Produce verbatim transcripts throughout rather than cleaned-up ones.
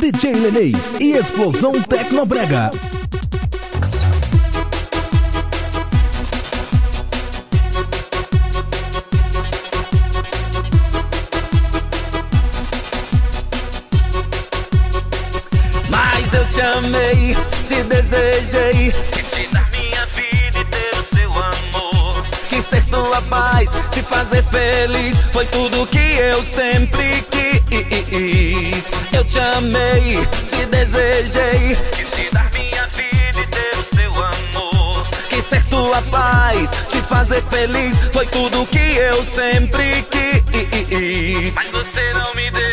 D J Lenez e Explosão Tecnobrega. Mas eu te amei, te desejei, quis te dar minha vida e ter o seu amor, quis ser tua paz, te fazer feliz, foi tudo que eu sempre quis. Eu te amei, te desejei, quis te dar minha vida e ter o seu amor, quis ser tua paz, te fazer feliz, foi tudo que eu sempre quis. Mas você não me deu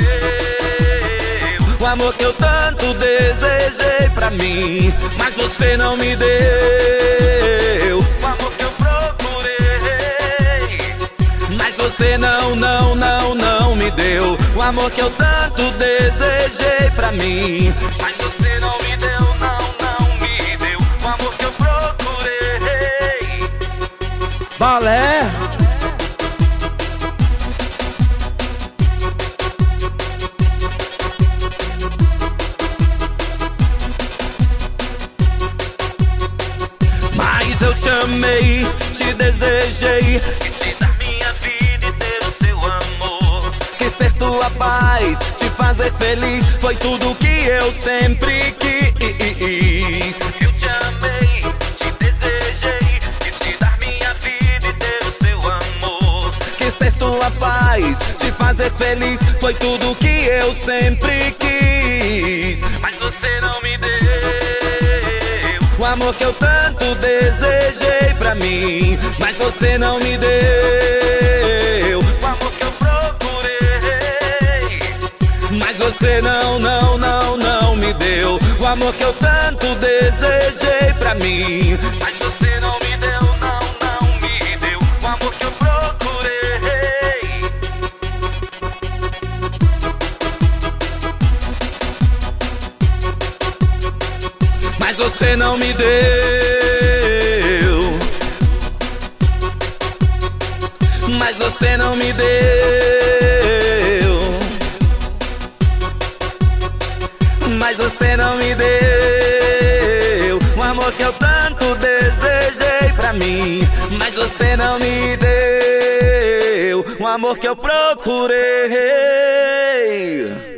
o amor que eu tanto desejei pra mim, mas você não me deu o amor que eu procurei. Mas você não, não, não, não me deu o amor que eu tanto desejei pra mim, mas você não me deu, não, não me deu o amor que eu procurei. Balé! Mas eu te amei, te desejei, quis te dar minha vida e ter o seu amor, quis ser tua paz, te fazer feliz, foi tudo que eu sempre quis. Eu te amei, te desejei, quis te dar minha vida e ter o seu amor, quis ser tua paz, te fazer feliz, foi tudo que eu sempre quis. Mas você não me deu o amor que eu tanto desejei pra mim, mas você não me deu o amor que eu procurei. Mas você não, não, não, não me deu o amor que eu tanto desejei pra mim, mas você não me deu, não, não me deu o amor que eu procurei. Mas você não me deu, mas você não me deu, mas você não me deu o amor que eu tanto desejei pra mim, mas você não me deu o amor que eu procurei.